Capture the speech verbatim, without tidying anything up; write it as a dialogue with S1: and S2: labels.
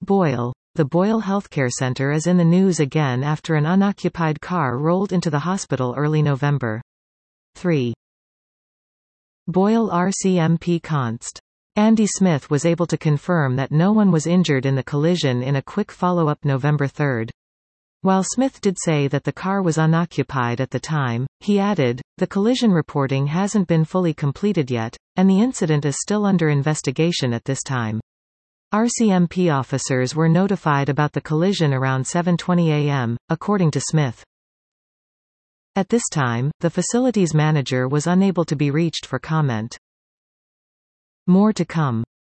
S1: Boyle. The Boyle Healthcare Center is in the news again after an unoccupied car rolled into the hospital early November. three. Boyle R C M P Const. Andy Smith was able to confirm that no one was injured in the collision in a quick follow-up November third. While Smith did say that the car was unoccupied at the time, he added, "The collision reporting hasn't been fully completed yet, and the incident is still under investigation at this time." R C M P officers were notified about the collision around seven twenty a m, according to Smith. At this time, the facility's manager was unable to be reached for comment. More to come.